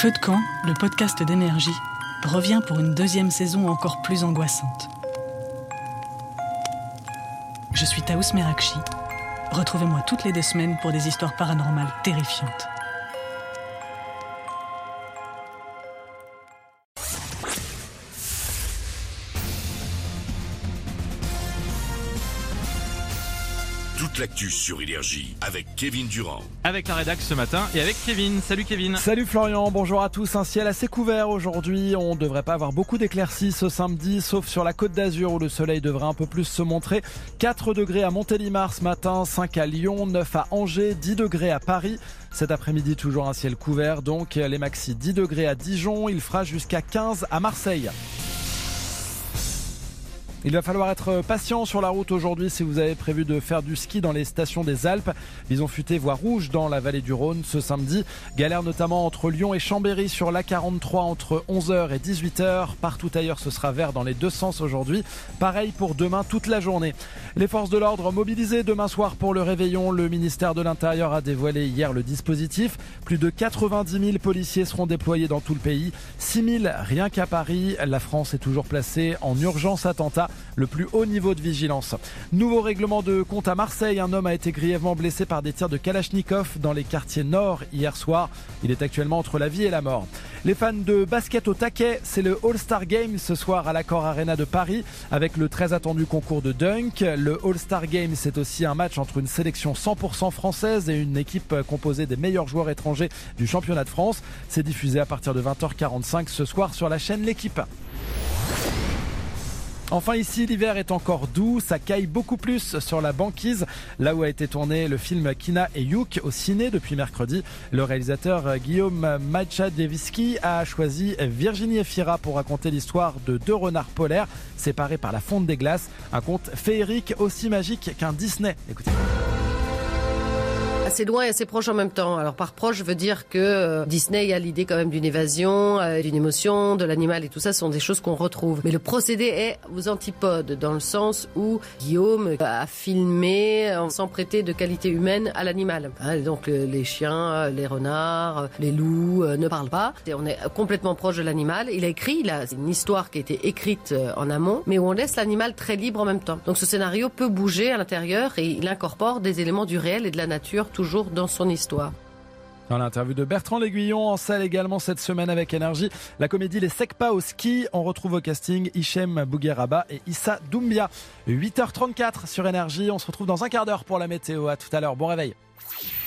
Feu de camp, le podcast d'énergie, revient pour une deuxième saison encore plus angoissante. Je suis Taous Merakchi. Retrouvez-moi toutes les 2 semaines pour des histoires paranormales terrifiantes. Toute l'actu sur Énergie avec Kevin Durand. Avec la rédac ce matin et avec Kevin. Salut Kevin. Salut Florian, bonjour à tous. Un ciel assez couvert aujourd'hui. On ne devrait pas avoir beaucoup d'éclaircies ce samedi, sauf sur la Côte d'Azur où le soleil devrait un peu plus se montrer. 4 degrés à Montélimar ce matin, 5 à Lyon, 9 à Angers, 10 degrés à Paris. Cet après-midi, toujours un ciel couvert, donc les maxi 10 degrés à Dijon. Il fera jusqu'à 15 à Marseille. Il va falloir être patient sur la route aujourd'hui si vous avez prévu de faire du ski dans les stations des Alpes. Bison futé voie rouge dans la vallée du Rhône ce samedi. Galère notamment entre Lyon et Chambéry sur l'A43 entre 11h et 18h. Partout ailleurs ce sera vert dans les 2 sens aujourd'hui. Pareil pour demain toute la journée. Les forces de l'ordre mobilisées demain soir pour le réveillon. Le ministère de l'Intérieur a dévoilé hier le dispositif. Plus de 90 000 policiers seront déployés dans tout le pays. 6 000 rien qu'à Paris. La France est toujours placée en urgence attentat. Le plus haut niveau de vigilance. Nouveau règlement de compte à Marseille. Un homme a été grièvement blessé par des tirs de Kalachnikov dans les quartiers nord hier soir. Il est actuellement entre la vie et la mort. Les fans de basket au taquet, c'est le All-Star Game ce soir à l'Accor Arena de Paris avec le très attendu concours de dunk. Le All-Star Game, c'est aussi un match entre une sélection 100% française et une équipe composée des meilleurs joueurs étrangers du championnat de France. C'est diffusé à partir de 20h45 ce soir sur la chaîne L'Équipe. Enfin ici, l'hiver est encore doux, ça caille beaucoup plus sur la banquise, là où a été tourné le film Kina et Youk au ciné depuis mercredi. Le réalisateur Guillaume Majdaviski a choisi Virginie Efira pour raconter l'histoire de 2 renards polaires séparés par la fonte des glaces. Un conte féerique aussi magique qu'un Disney. Écoutez. Assez loin et assez proche en même temps. Alors par proche, je veux dire que Disney a l'idée quand même d'une évasion, d'une émotion, de l'animal et tout ça, ce sont des choses qu'on retrouve. Mais le procédé est aux antipodes, dans le sens où Guillaume a filmé sans prêter de qualité humaine à l'animal. Donc les chiens, les renards, les loups ne parlent pas. Et on est complètement proche de l'animal. Il a écrit, c'est une histoire qui a été écrite en amont, mais où on laisse l'animal très libre en même temps. Donc ce scénario peut bouger à l'intérieur et il incorpore des éléments du réel et de la nature toujours dans son histoire. Dans l'interview de Bertrand L'Aiguillon, en salle également cette semaine avec Énergie, la comédie Les Secpas au ski. On retrouve au casting Hichem Bougueraba et Issa Doumbia. 8h34 sur Énergie, on se retrouve dans un quart d'heure pour la météo. À tout à l'heure, bon réveil.